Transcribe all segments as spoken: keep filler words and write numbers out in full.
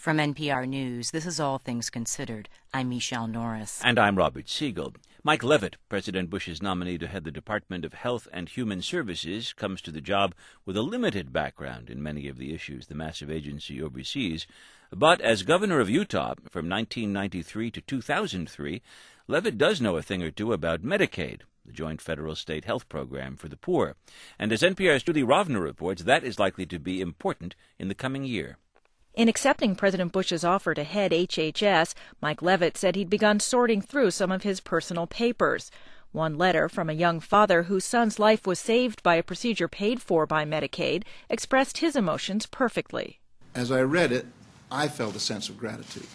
From N P R News, this is All Things Considered. I'm Michelle Norris. And I'm Robert Siegel. Mike Leavitt, President Bush's nominee to head the Department of Health and Human Services, comes to the job with a limited background in many of the issues the massive agency oversees. But as governor of Utah from nineteen ninety-three to two thousand three, Leavitt does know a thing or two about Medicaid, the joint federal-state health program for the poor. And as N P R's Julie Rovner reports, that is likely to be important in the coming year. In accepting President Bush's offer to head H H S, Mike Leavitt said he'd begun sorting through some of his personal papers. One letter from a young father whose son's life was saved by a procedure paid for by Medicaid expressed his emotions perfectly. As I read it, I felt a sense of gratitude.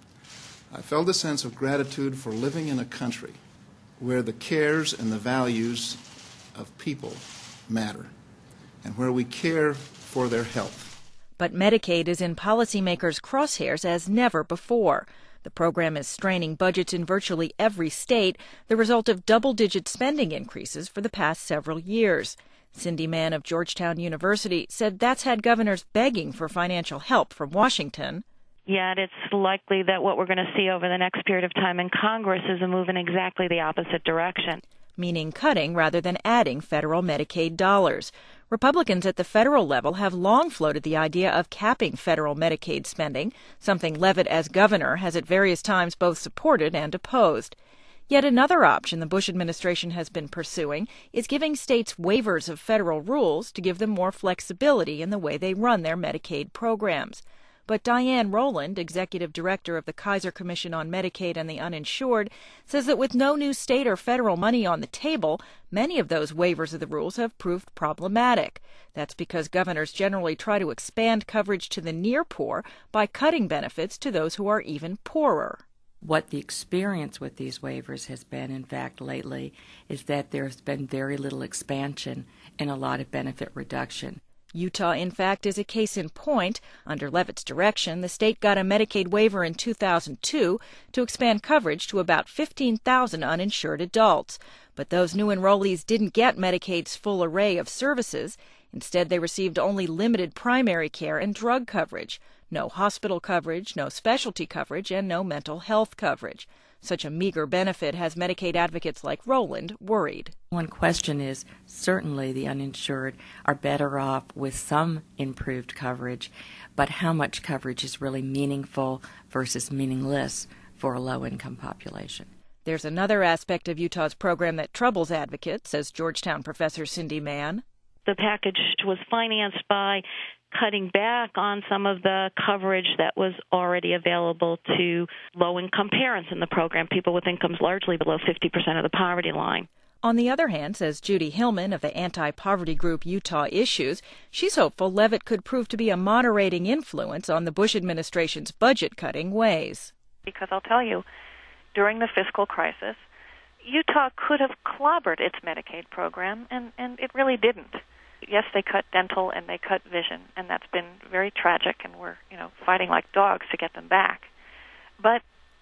I felt a sense of gratitude for living in a country where the cares and the values of people matter, and where we care for their health. But Medicaid is in policymakers' crosshairs as never before. The program is straining budgets in virtually every state, the result of double-digit spending increases for the past several years. Cindy Mann of Georgetown University said that's had governors begging for financial help from Washington. Yet it's likely that what we're going to see over the next period of time in Congress is a move in exactly the opposite direction. Meaning cutting rather than adding federal Medicaid dollars. Republicans at the federal level have long floated the idea of capping federal Medicaid spending, something Leavitt as governor has at various times both supported and opposed. Yet another option the Bush administration has been pursuing is giving states waivers of federal rules to give them more flexibility in the way they run their Medicaid programs. But Diane Rowland, executive director of the Kaiser Commission on Medicaid and the Uninsured, says that with no new state or federal money on the table, many of those waivers of the rules have proved problematic. That's because governors generally try to expand coverage to the near poor by cutting benefits to those who are even poorer. What the experience with these waivers has been, in fact, lately, is that there's been very little expansion and a lot of benefit reduction. Utah, in fact, is a case in point. Under Leavitt's direction, the state got a Medicaid waiver in two thousand two to expand coverage to about fifteen thousand uninsured adults. But those new enrollees didn't get Medicaid's full array of services. Instead, they received only limited primary care and drug coverage. No hospital coverage, no specialty coverage, and no mental health coverage. Such a meager benefit has Medicaid advocates like Rowland worried. One question is, certainly the uninsured are better off with some improved coverage, but how much coverage is really meaningful versus meaningless for a low-income population? There's another aspect of Utah's program that troubles advocates, says Georgetown professor Cindy Mann. The package was financed by cutting back on some of the coverage that was already available to low-income parents in the program, people with incomes largely below fifty percent of the poverty line. On the other hand, says Judy Hillman of the anti-poverty group Utah Issues, she's hopeful Leavitt could prove to be a moderating influence on the Bush administration's budget-cutting ways. Because I'll tell you, during the fiscal crisis, Utah could have clobbered its Medicaid program, and, and it really didn't. Yes, they cut dental and they cut vision, and that's been very tragic, and we're, you know, fighting like dogs to get them back. But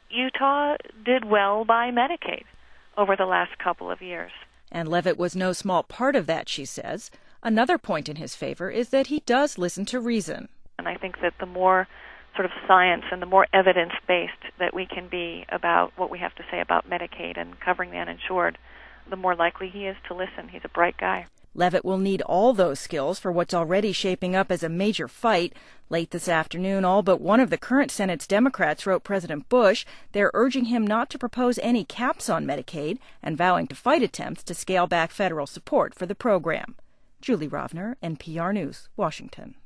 Utah did well by Medicaid over the last couple of years. And Leavitt was no small part of that, she says. Another point in his favor is that he does listen to reason. And I think that the more sort of science and the more evidence-based that we can be about what we have to say about Medicaid and covering the uninsured, the more likely he is to listen. He's a bright guy. Leavitt will need all those skills for what's already shaping up as a major fight. Late this afternoon, all but one of the current Senate's Democrats wrote President Bush. They're urging him not to propose any caps on Medicaid and vowing to fight attempts to scale back federal support for the program. Julie Rovner, N P R News, Washington.